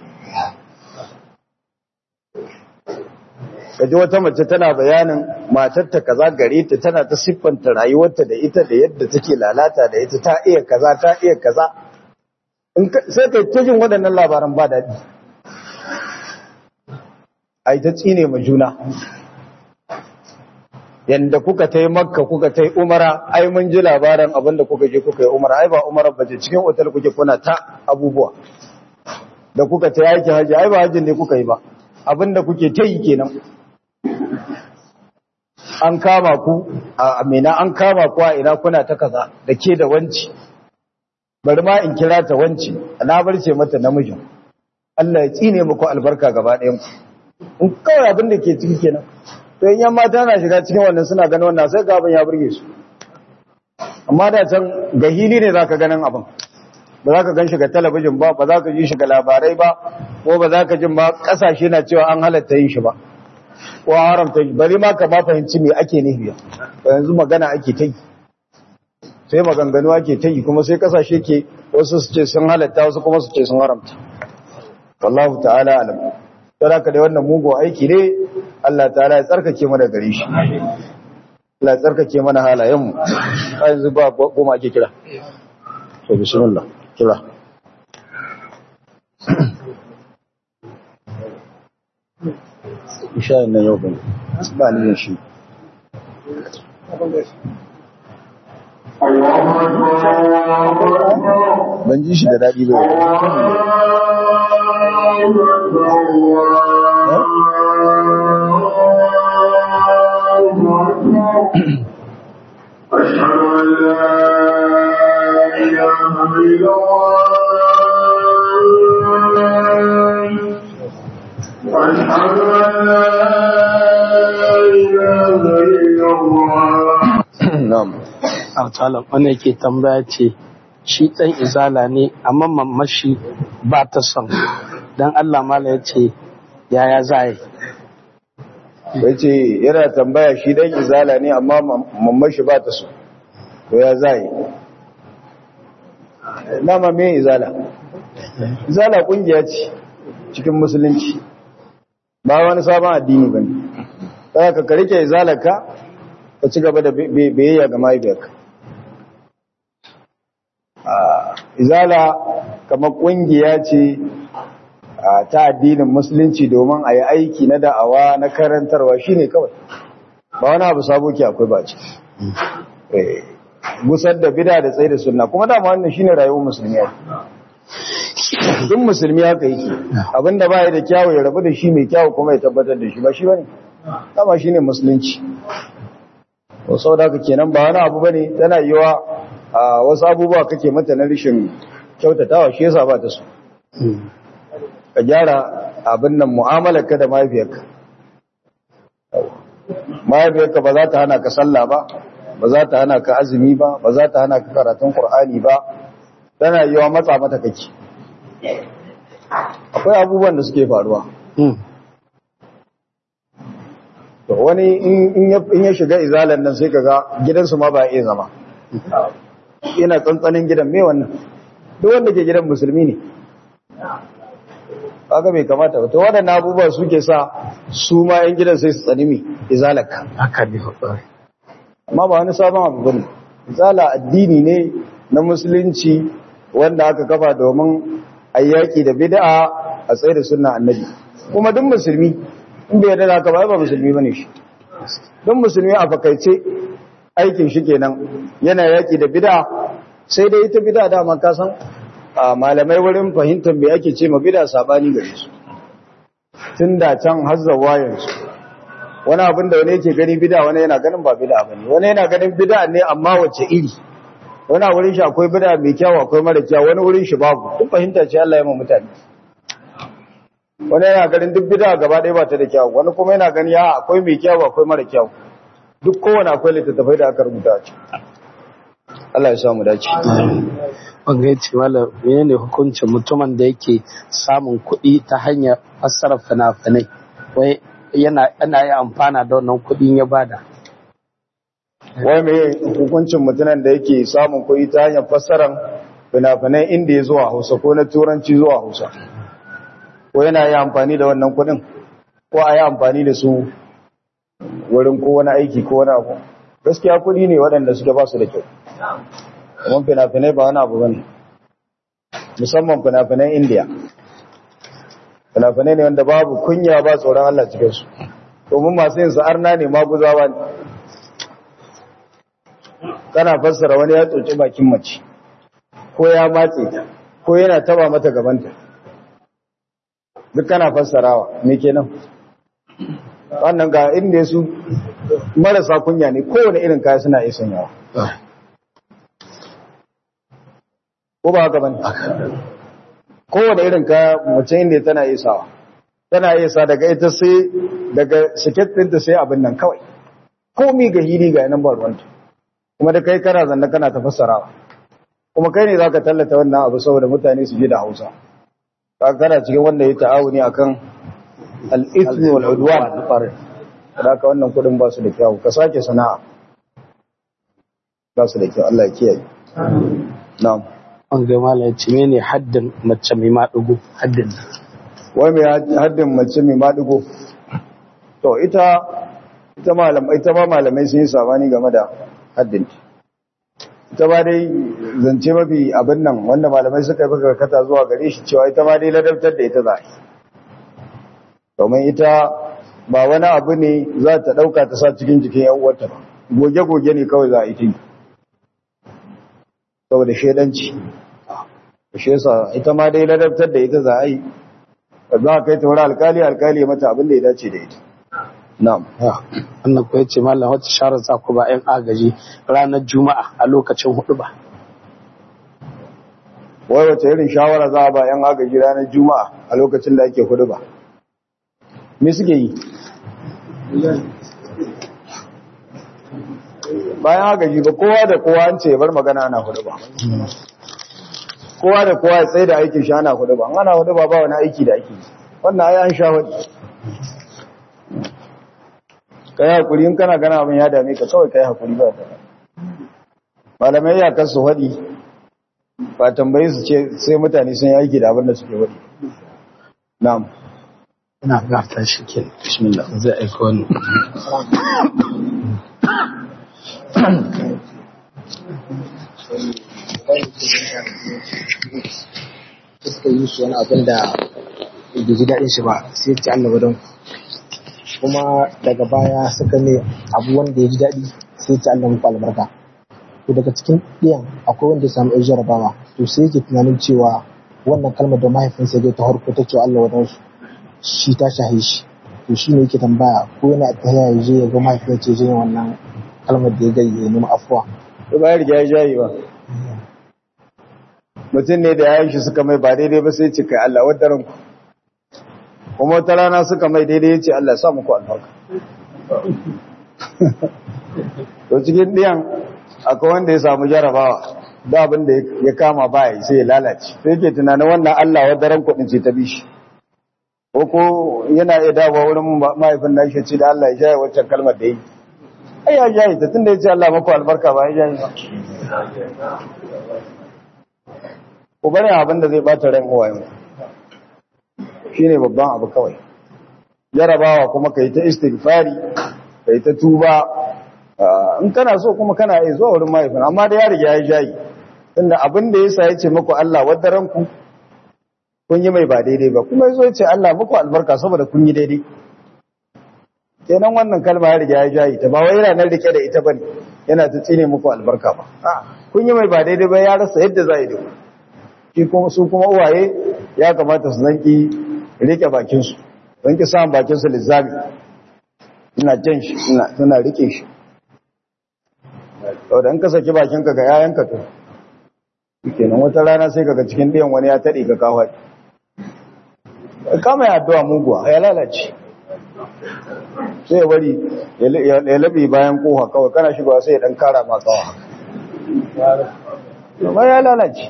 Kaji wata mace tana bayanin matarta kaza gare ta, tana ta siffanta rayuwarta da ita da yadda take lalata da ita, ta iya kaza ta iya kaza. Sai kai ta jin waɗannan labaran ba daɗi. Ai ta tsine ma juna. Yanda kuka ta yi Makka kuka ta yi Umara, ai mun ji labarin abinda kuka je kuka yi Umara, ai ba Umara ba ce, cikin otal kuke kuna ta abubuwa. Da kuka ta yi aikin haji, ai ba hajjin ne kuka yi ba, abinda kuke ta yi kenan. An kama ku a Amina, an kama ku a ina kuna ta kaza da ke da wanci, bari ma in kira ta wanci, na barce mata namijin. Allah ya tsine muku albarka gaba ɗayan ku. In kawai abin da ke ciki kenan. To in yan mata na shiga cikin wannan suna ganin wannan sai ga abin ya burge su. Amma da can ga hili ne zaka ganin abin. Ba za ka gan shi ga talabijin ba, ba za ka ji shi ga labarai ba, ko ba za ka jin ba kasashe na cewa an halatta yin shi ba. Ko haramta shi, bari ma ka ba fahimci me ake nufi. Ba yanzu magana ake ta yi. Sai maganganu ake ta yi kuma sai kasashe ke wasu su ce sun halatta wasu kuma su ce sun haramta. Wallahu ta'ala alam. Sai ka da wannan mugun aiki ne Allah ta'ala ya tsarkake mu da gare shi. Allah ya tsarkake mana halayen mu. Kai yanzu ba goma ake kira. To bismillah. Kira. Isha na yau bane. Ba ni shi. Ban ji shi da daɗi ba. أشهد أن لا إله إلا الله أشهد أن لا إله إلا الله نعم Artalam wanda yake tambaya ce shi ɗan izala ne amma mamashi ba ta son don Allah mala ya ce yaya za yi. Bai ce yana tambaya shi ɗan izala ne amma mamashi ba ta son, to ya za yi. Nama me izala? Izala ƙungiya ce cikin musulunci, ba wani sabon addini ba ne. Ta ka karike izalarka ka ci gaba da biyayya ga mahaifiyarka. Izala kamar ƙungiya ce ta addinin musulunci domin a yi aiki na da'awa na karantarwa shi ne kawai, ba wani abu sabo ke akwai ba ce. Gusar da bida da tsaye da sunna kuma dama wannan shi ne rayuwar musulmi yake. Duk musulmi haka yake, abinda ba ya da kyawu ya rabu da shi mai kyawu kuma ya tabbatar da shi ba shi ba ne, dama shi ne musulunci. Wasu da haka kenan ba wani abu ba ne, tana yiwa wasu abubuwa kake mata na rishin kyautatawa shi yasa ba ta so ka gyara abin nan mu'amalarka da mahaifiyarka mahaifiyarka ba za ta hana ka sallah ba ba za ta hana ka azumi ba ba za ta hana ka karatun qur'ani ba tana yiwa matsa mata kake akwai abubuwan da suke faruwa to wani in ya shiga izalan nan sai kaga gidansu ma ba iya zama ina tsantsanin gidan me wannan duk wanda ke gidan musulmi ne kaga bai kamata ba to waɗannan abubuwa suke sa su ma yan gidan sai su tsanimi izalaka haka ne amma ba wani sabon abu bane izala addini ne na musulunci wanda aka kafa domin ayyaki da bid'a a tsaye da sunna annabi kuma duk musulmi in bai yarda ka ba ba musulmi bane shi duk musulmi a fakaice aikin shi kenan yana yaki da bid'a sai dai ita bid'a da man ka san malamai wurin fahimtar me ake ce ma bid'a sabani gare su tunda can hazzawa yanzu wani abin da wani yake gani bid'a wani yana ganin ba bid'a bane wani yana ganin bid'a ne amma wace iri wani a wurin shi akwai bid'a mai kyau akwai mara kyau wani wurin shi babu duk fahimta ce Allah ya ma mutane wani yana ganin duk bid'a gaba ɗaya ba ta da kyau wani kuma yana gani ya akwai mai kyau akwai mara kyau duk kowane akwai littattafai da aka rubuta a ciki Allah ya samu dace wanga yace wala menene hukuncin mutumin da yake samun kuɗi ta hanyar fassara fina-finai wai yana ana yi amfana da wannan kuɗin ya bada wai me hukuncin mutumin da yake samun kuɗi ta hanyar fassaran fina-finai inda ya zuwa Hausa ko na turanci zuwa Hausa ko yana yi amfani da wannan kuɗin ko a yi amfani da su wurin ko wani aiki ko wani abu gaskiya kuɗi ne waɗanda suke ba su da kyau kuma fina-finai ba wani abu bane musamman fina-finan Indiya fina-finai ne wanda babu kunya ba tsoron Allah cikin su domin masu yin sa'arna ne maguzawa ne kana fassara wani ya tsoci bakin mace ko ya matse ta ko yana taba mata gabanta duk kana fassarawa me kenan wannan ga inda su marasa kunya ne kowane irin kaya suna iya sanyawa ko ba haka bane kowane irin kaya mace inda tana iya sawa tana iya sa daga ita sai daga siket ɗinta sai abin nan kawai komi ga hili ga yanan barwanta kuma da kai kana zanna kana ta fassarawa kuma kai ne za ka tallata wannan abu saboda mutane su ji da hausa ka kana cikin wanda ya ta'awuni akan al-ithmi wal udwan da ka wannan kudin ba su da kyau ka sake sana'a ba su da kyau Allah ya kiyaye na'am an ga malai ce mene haddin mace mai madugo haddin wai mai haddin mace mai madugo to ita ita malamai ita ba malamai sun yi sabani game da haddin ita ba dai zance mafi abin nan wanda malamai suka yi baka kata zuwa gare shi cewa ita ba dai ladabtar da ita za a yi domin ita ba wani abu ne za ta ɗauka ta sa cikin jikin yan uwarta ba goge-goge ne kawai za a yi ta yi saboda shaidanci shi yasa ita ma dai ladabtar da ita za a yi za a kai ta wuri alkali alkali ya mata abin da ya dace da ita na'am wannan ko yace mallam wata shara za ku ba yan agaji ranar juma'a a lokacin hudu ba wai wata irin shawara za a ba yan agaji ranar juma'a a lokacin da ake hudu ba me suke yi bayan agaji ba kowa da kowa an ce bar magana ana hudu ba kowa da kowa ya tsaye da aikin shi ana hudu ba ana hudu ba ba wani aiki da ake wannan ai an sha wani kai hakuri in kana gana abin ya dame ka kawai kai hakuri ba ta malamai ya kasu wadi ba tambayi su ce sai mutane sun yi aiki da abin da suke wadi na'am ina gafta shi ke bismillah zai aika wani suka yi shi wani abin da bai ji daɗin shi ba sai ci annaba don kuma daga baya suka ne abu wanda ya ji daɗi sai ci Allah muku albarka to daga cikin ɗiyan akwai wanda ya samu ɗan jarabawa to sai yake tunanin cewa wannan kalmar da mahaifinsa ya ta harko ta cewa Allah wadansu shi ta shahi shi to shi ne yake tambaya ko yana ta yaya ya je ya ga mahaifinsa ya je wannan kalmar da ya gai ya nemi afuwa to bayar ya jayi ba mutum ne da yayin shi suka mai ba daidai ba sai ce kai Allah wadaran ku kuma wata rana suka mai daidai ya ce Allah ya sa muku albarka to cikin ɗiyan akwai wanda ya samu jarabawa da abin da ya kama baya sai ya lalace sai yake tunanin wannan Allah wadaran kuɗin ce ta bishi ko ko yana iya dawowa wurin mahaifin da shi ce da Allah ya jaye waccan kalmar da yi ai ya jaye ta tunda ya ce Allah muku albarka ba ya jaye ba ko bane abin da zai bata ran uwayen shine babban abu kawai jarabawa kuma kai ta istighfari kai ta tuba in kana so kuma kana iya zuwa wurin mahaifin amma da ya riga ya jayi tunda abin da yasa yace muku Allah wadaran ku kun yi mai ba daidai ba kuma yazo yace Allah muku albarka saboda kun yi daidai kenan wannan kalma ya riga ya jayi ta ba wai yana nan rike da ita bane yana ta tsine muku albarka ba a kun yi mai ba daidai ba ya rasa yadda za yi da ku shi kuma su kuma uwaye ya kamata su zanki rike bakin su zanki samun bakin su lizzami ina jan shi ina ina rike shi to dan ka saki bakinka ga yayanka to kenan wata rana sai kaga cikin ɗayan wani ya tade ka kawo kama ya addu'a muguwa ya lalace sai ya bari ya labe bayan koha kawai kana shigowa sai ya dan kara ma kawa ba ya lalace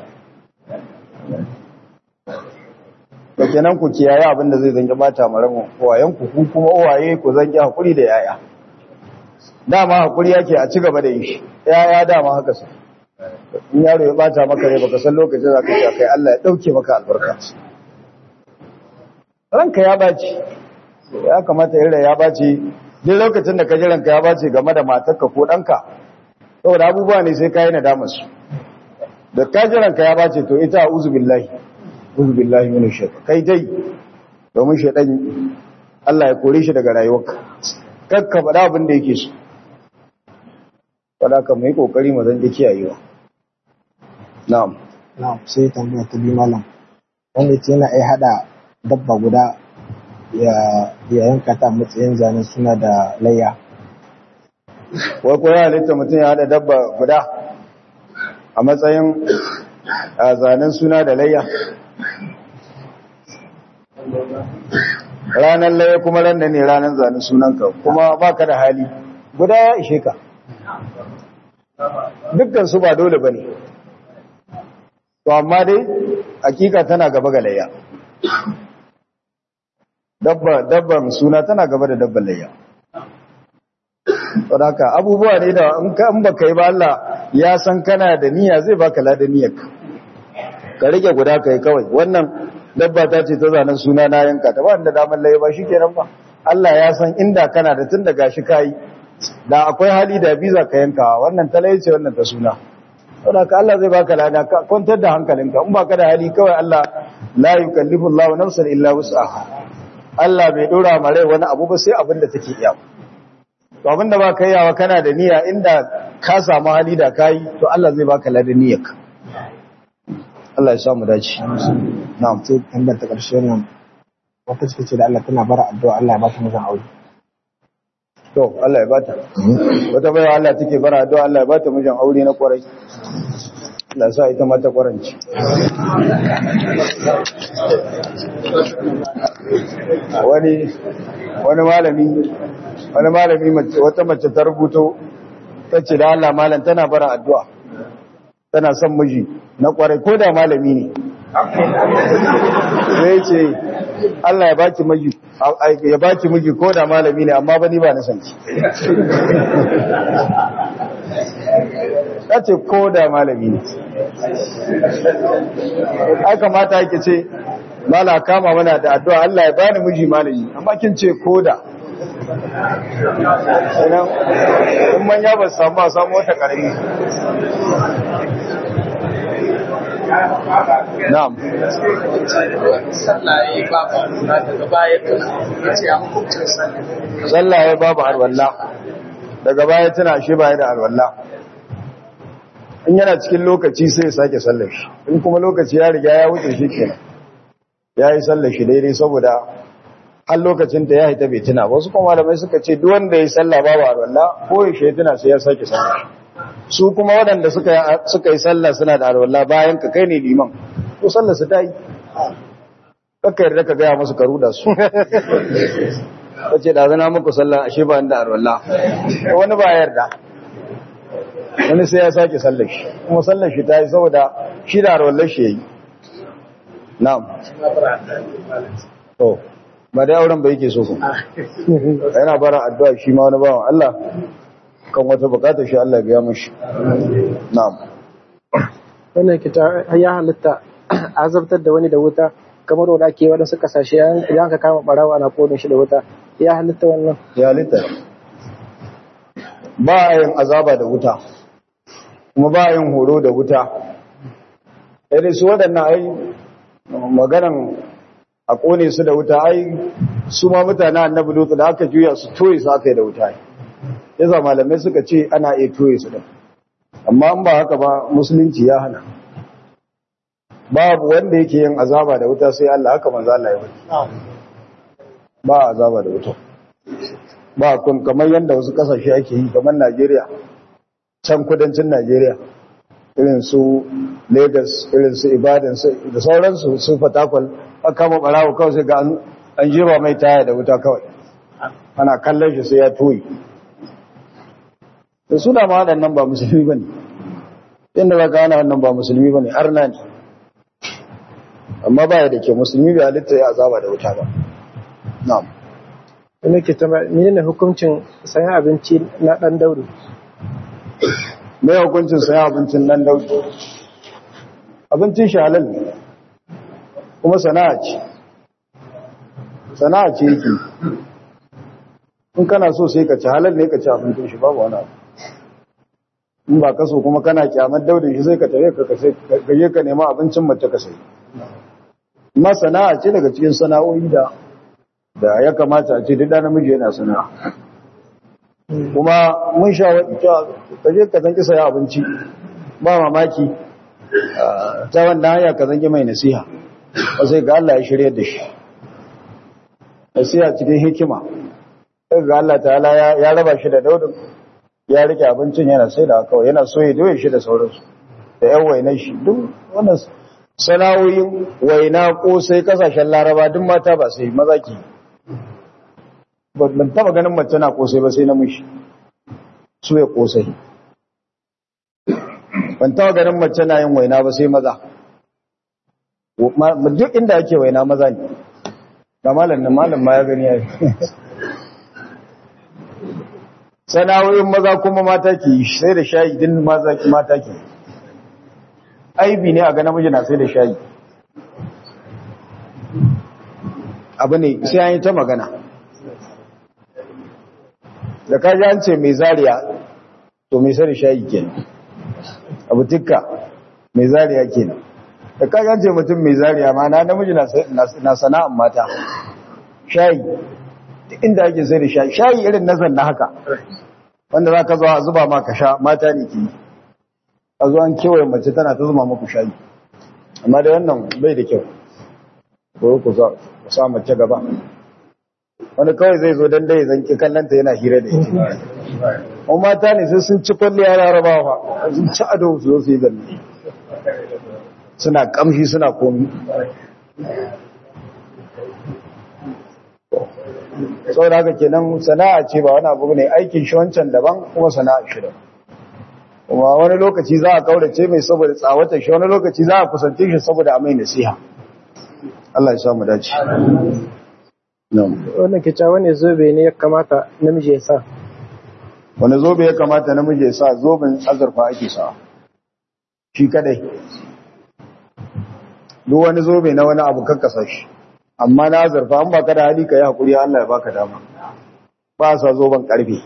da kenan ku kiyaye abin da zai zange bata maramu uwayen ku kuma uwaye ku zange hakuri da yaya dama hakuri yake a ci gaba da yi shi yaya dama haka su in yaro ya bata maka ne baka san lokacin zaka ce kai Allah ya dauke maka albarka ranka ya baci ya kamata yin ya baci duk lokacin da ka ji ranka ya baci game da matarka ko danka saboda abubuwa ne sai kai nadamar su da ka ji ranka ya baci to ita a'udhu billahi a'udhu billahi minash shaitan kai dai domin shaitan Allah ya kore shi daga rayuwarka kakka faɗa abin da yake so kada ka mai kokari mu zan kiyayewa na'am na'am sai tambaya ta bi malam wanda ce yana ai hada dabba guda ya ya yanka ta matsayin zanen suna da layya wai ko ya halitta mutum ya hada dabba guda a matsayin zanen suna da layya ranar layya kuma ran da ne ranar zanen sunanka kuma baka da hali guda ya ishe ka dukkan su ba dole bane to amma dai hakika tana gaba ga layya dabba dabban suna tana gaba da dabban layya saboda abubuwa ne da in ka in baka yi ba Allah ya san kana da niyya zai baka ladan niyyarka ka rike guda kai kawai wannan dabba ta ce ta zanen suna na yanka ta ba da daman layya ba shikenan ba Allah ya san inda kana da tun da gashi kai da akwai hali da biza ka yanka wannan talaye ce wannan ta suna saboda ka Allah zai baka lada ka kwantar da hankalinka in baka da hali kawai Allah la yukallifu Allahu nafsan illa wus'aha Allah bai dora ma rai wani abu ba sai abin da take iya to abin da baka yawa kana da niyya inda ka samu hali da kai to Allah zai baka ladan niyyarka Allah ya samu dace na'am sai tambayar ta karshe nan wata ce da Allah tana bara addu'a Allah ya ba ta mijin aure to Allah ya bata wata bayan Allah take bara addu'a Allah ya bata mijin aure na kwarai Allah sa ita mata kwaranci wani wani malami wani malami mace wata mace ta rubuto tace da Allah malam tana bara addu'a tana son miji na kwarai ko da malami ne sai ce Allah ya baki miji ya baki miji ko da malami ne amma ba ni ba na san ki tace ko da malami ne ai kamata yake ce mala kama mana da addu'a Allah ya bani miji malami amma kin ce ko da sannan in manya ba samu a samu wata karami na'am sallaye babu alwala daga baya yace a hukuncin sallah sallaye babu alwala daga baya tana shi baya da alwala in yana cikin lokaci sai ya sake sallar shi in kuma lokaci ya riga ya wuce shi kenan ya yi sallar shi daidai saboda har lokacin ta ya haita bai tuna wasu kuma malamai suka ce duk wanda ya sallah babu alwala ko ya shi tuna sai ya sake sallar shi su kuma waɗanda suka suka yi sallah suna da alwala bayan ka kai ne liman to sallar su ta yi kakka yarda ka gaya musu karu da su wace da zana muku sallah ashe ba inda alwala wani ba yarda wani sai ya sake sallar shi kuma sallar shi ta yi saboda shi da alwallar shi yayi na'am to ba dai auren ba yake so ku yana bara addu'a shi ma wani bawan Allah kan wata bukatar shi Allah biya mashi na'am wannan kita ya halitta azabtar da wani da wuta kamar wanda ake wadansu kasashe idan ka kama barawa ana kodin shi da wuta ya halitta wannan ya halitta ba a yin azaba da wuta kuma ba a yin horo da wuta idan su waɗannan ai maganan a kone su da wuta ai su ma mutane annabi lutu da aka juya su toye su aka yi da wuta yasa malamai suka ce ana iya toye su da amma in ba haka ba musulunci ya hana babu wanda yake yin azaba da wuta sai Allah haka manzo Allah ya faɗi ba azaba da wuta ba kun kamar yanda wasu kasashe ake yi kamar Najeriya can kudancin Najeriya irin su Lagos irin su Ibadan da sauransu su Fatakwal aka kama barawo kawai sai ga an jeba mai taya da wuta kawai ana kallon shi sai ya toyi da suna ma waɗannan ba musulmi ba ne inda ba gane wannan ba musulmi ba ne arna ne amma ba ya da ke musulmi bai halitta ya azaba da wuta ba na'am wani ke tamba mene ne hukuncin sayan abinci na ɗan dauri mai hukuncin sayan abincin ɗan dauri abincin shi halal ne kuma sana'a ce sana'a ce yake in kana so sai ka ci halal ne ka ci abincin shi babu wani abu in ba kaso kuma kana kyamar daudin shi sai ka tare ka gaje ka nema abincin mace ka sai amma sana'a ce daga cikin sana'o'i da da ya kamata a ce duk da namiji yana sana'a kuma mun sha wata kaje ka zanki saya abinci ba mamaki ta wannan hanya ka zanki mai nasiha ba sai ga Allah ya shirye da shi nasiha cikin hikima ga Allah ta'ala ya raba shi da daudin ya rike abincin yana sai da kawai yana so ya doye shi da sauransu da yan wainan shi duk wannan sana'o'in waina ko sai kasashen laraba duk mata ba sai maza ki ban taba ganin mace na kosai ba sai namiji su ya kosai ban taba ganin mace na yin waina ba sai maza duk inda ake waina maza ne da malam na malam ma ya gani ya sana'o'in maza kuma mata ke sai da shayi din maza ki mata ke aibi ne a ga namiji na sai da shayi abu ne sai an yi ta magana da kaji an ce mai zariya to mai sai da shayi kenan abu tikka mai zariya kenan da kaji an ce mutum mai zariya ma na namiji na sana'an mata shayi inda ake sai da shayi shayi irin nazar na haka wanda za ka zo a zuba ma ka sha mata ne ke a zo an kewaye mace tana ta zuma maku shayi amma da wannan bai da kyau ko ku sa mace gaba wani kawai zai zo don dai zanki kallanta yana hira da ita kuma mata ne sai sun ci kwalliya larabawa sun ci ado su zo su yi zanne suna kamshi suna komi sau da haka kenan sana'a ce ba wani abu ne aikin shi wancan daban kuma sana'a shi daban kuma wani lokaci za a kaurace mai saboda tsawatar shi wani lokaci za a kusance shi saboda a mai nasiha Allah ya samu dace wannan ke cewa ne zobe ne ya kamata namiji ya sa wani zobe ya kamata namiji ya sa zoben azurfa ake sa shi kadai duk wani zobe na wani abu kakkasa shi amma na azurfa an baka da hali ka yi haƙuri Allah ya baka dama ba sa zoben ƙarfe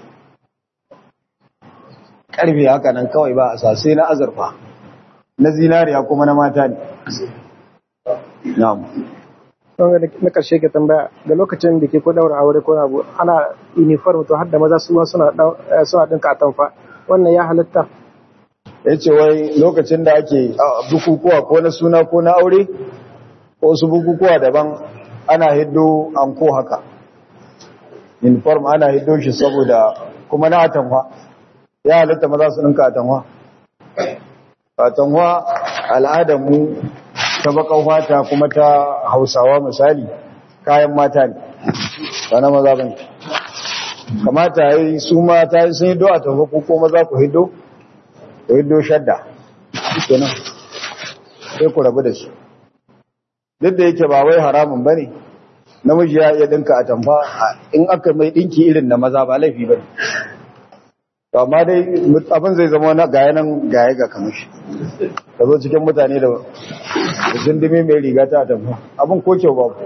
ƙarfe haka nan kawai ba a sa sai na azurfa na zinariya kuma na mata ne na'am na ƙarshe ke tambaya da lokacin da ke ko daura aure ko abu ana uniform to har da maza su suna suna dinka atamfa wannan ya halatta yace wai lokacin da ake bukukuwa ko na suna ko na aure ko su bukukuwa daban ana hiddo anko haka uniform ana hiddo shi saboda kuma na atamfa ya halitta maza su dinka atanwa atanwa al'adar mu ta bakan fata kuma ta Hausawa misali kayan mata ne ba na maza bane kamata yayi su mata sun yi do a tafi ko maza ku hiddo ku hiddo shadda kenan sai ku rabu da su duk da yake ba wai haramun bane namiji ya iya dinka a tamfa in aka mai dinki irin na maza ba laifi bane to amma dai abin zai zama na gaya nan gaya ga kamar shi ka zo cikin mutane da zindimi mai riga ta tamfa abin ko kyau babu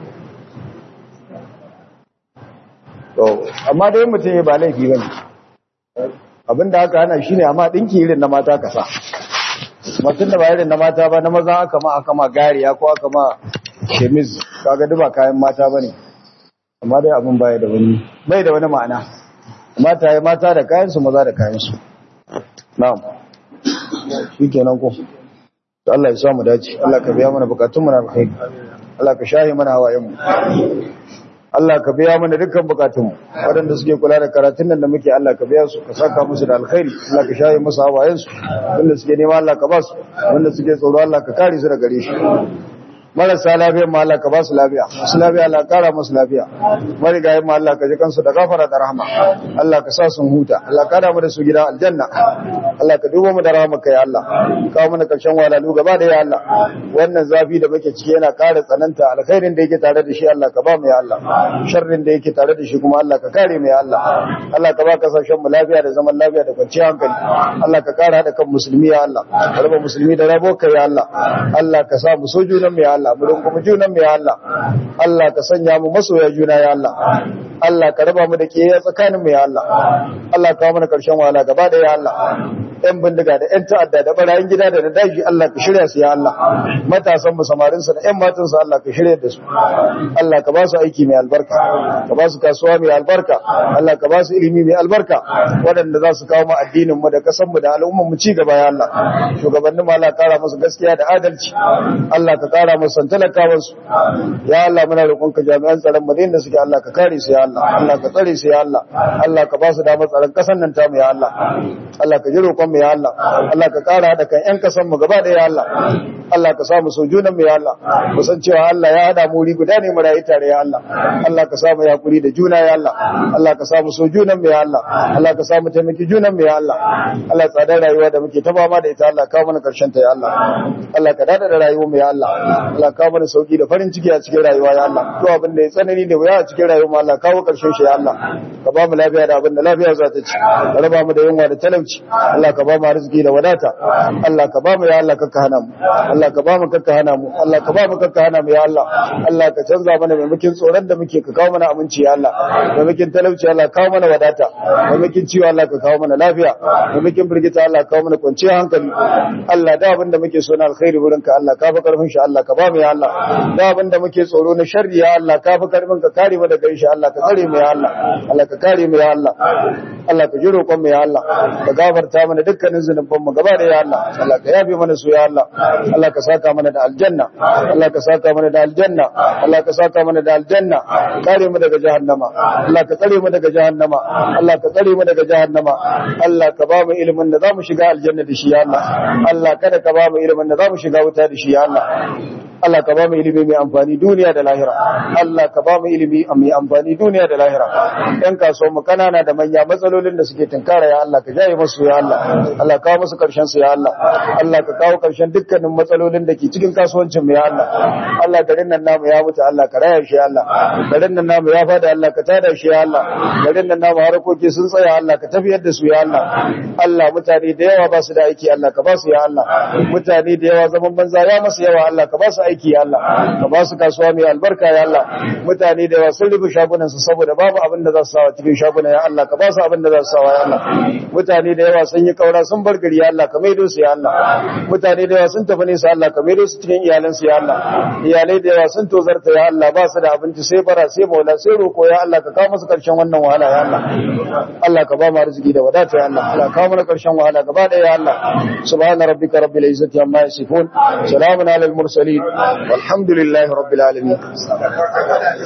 to amma dai mutum ya ba laifi bane abin da aka hana shine amma dinki irin na mata ka sa mutum da ba irin na mata ba na maza aka ma aka ma gariya ko aka ma shemiz kaga duba kayan mata bane amma dai abin baya da wani bai da wani ma'ana mata ya mata da kayan su maza da kayan su na'am shikenan ko Allah ya samu dace Allah ka biya mana bukatun mu na alkhairi Allah ka shahi mana hawayen mu Allah ka biya mana dukkan bukatun mu waɗanda suke kula da karatun nan da muke Allah ka biya su ka saka musu da alkhairi Allah ka shahi musu hawayen su wanda suke nema Allah ka ba su wanda suke tsoro Allah ka kare su daga gare shi marasa lafiya ma Allah ka ba su lafiya masu lafiya Allah kara musu lafiya marigayi ma Allah ka ji kansu da gafara da rahama Allah ka sa sun huta Allah ka da mu da su gida aljanna Allah ka duba mu da rahama kai Allah ka mu na karshen walalu gaba da ya Allah wannan zafi da muke ciki yana kara tsananta alkhairin da yake tare da shi Allah ka ba mu ya Allah sharrin da yake tare da shi kuma Allah ka kare mu ya Allah Allah ka ba kasashen mu lafiya da zaman lafiya da kwanciyar hankali Allah ka kara hada kan musulmi ya Allah ka raba musulmi da rabo kai ya Allah Allah ka sa mu so junan mu ya Allah Allah mu kuma junan mu ya Allah Allah ka sanya mu masoya juna ya Allah Allah ka raba mu da kiyaye tsakanin mu ya Allah Allah ka kawo mana karshen wahala gaba da ya Allah ɗan bindiga da ɗan ta'adda da barayin gida da daji Allah ka shirya su ya Allah matasan mu samarin su da ɗan matan su Allah ka shirya da su Allah ka ba su aiki mai albarka ka ba su kasuwa mai albarka Allah ka ba su ilimi mai albarka waɗanda za su kawo mu addinin mu da kasan mu da al'ummar mu ci gaba ya Allah shugabannin mu Allah kara musu gaskiya da adalci Allah ka kara musu san talakawansu ya Allah muna roƙonka jami'an tsaron madina suke Allah ka kare su ya Allah Allah ka tsare su ya Allah Allah ka ba su damar tsaron kasan nan tamu ya Allah Allah ka ji roƙon mu ya Allah Allah ka kara da kan ƴan kasan mu gaba da ya Allah Allah ka samu sojunan mu ya Allah mu san cewa Allah ya hada mu ri guda ne mu rayu tare ya Allah Allah ka samu yakuri da juna ya Allah Allah ka samu sojunan mu ya Allah Allah ka samu taimaki junan mu ya Allah Allah tsadar rayuwa da muke ta fama da ita Allah kawo mana karshen ta ya Allah Allah ka dada da rayuwar mu ya Allah Allah kawo mana sauki da farin ciki a cikin rayuwa ya Allah to abin da ya tsanani da wuya a cikin rayuwa mu Allah kawo karshen shi ya Allah ka ba mu lafiya da abin da lafiya za ta ci ka raba mu da yunwa da talauci Allah ka ba mu arziki da wadata Allah ka ba mu ya Allah kakka hana mu Allah ka ba mu kakka hana mu Allah ka ba mu kakka hana mu ya Allah Allah ka canza mana maimakin tsoron da muke ka kawo mana aminci ya Allah maimakin talauci Allah kawo mana wadata maimakin ciwo Allah ka kawo mana lafiya maimakin firgita Allah kawo mana kwanciyar hankali Allah da abin da muke so na alkhairi wurin ka Allah ka fa karfin shi Allah ka ba mu ya Allah da abin da muke tsoro na sharri ya Allah ka fi karfin ka kare mu daga shi Allah ka tsare mu ya Allah Allah ka kare mu ya Allah Allah ka ji roƙon mu ya Allah ka gafarta mana dukkanin zunuban mu gaba da ya Allah Allah ka yafe mana su ya Allah Allah ka saka mana da aljanna Allah ka saka mana da aljanna Allah ka saka mana da aljanna kare mu daga jahannama Allah ka tsare mu daga jahannama Allah ka tsare mu daga jahannama Allah ka ba mu ilimin da zamu shiga aljanna da shi ya Allah Allah kada ka ba mu ilimin da zamu shiga wuta da shi ya Allah Allah ka ba mu ilimi mai amfani duniya da lahira Allah ka ba mu ilimi mai amfani duniya da lahira ɗan kasuwan mu kanana da manya matsalolin da suke tunkara ya Allah ka jaye musu ya Allah Allah ka kawo musu karshen su ya Allah Allah ka kawo karshen dukkanin matsalolin da ke cikin kasuwancin mu ya Allah Allah garin nan namu ya mutu Allah ka raya shi ya Allah garin nan namu ya fada Allah ka tada shi ya Allah garin nan namu harkoki sun tsaya Allah ka tafiyar da su ya Allah Allah mutane da yawa ba su da aiki Allah ka ba su ya Allah mutane da yawa zaman banza ya masu yawa Allah ka ba su aiki ya Allah ka ba su kasuwa mai albarka ya Allah mutane da yawa sun rufe shagunan su saboda babu abin da za su sawa cikin shagunan ya Allah ka ba su abin da za su sawa ya Allah mutane da yawa sun yi kaura sun bar gari ya Allah ka maido su ya Allah mutane da yawa sun tafi nesa Allah ka maido su cikin iyalansu ya Allah iyalai da yawa sun tozarta ya Allah ba su da abinci sai bara sai maula sai roko ya Allah ka kawo musu karshen wannan wahala ya Allah Allah ka ba mu arziki da wadata ya Allah Allah ka kawo mana karshen wahala gaba da ya Allah subhana rabbika rabbil izzati amma yasifun salamun alal mursalin والحمد لله رب العالمين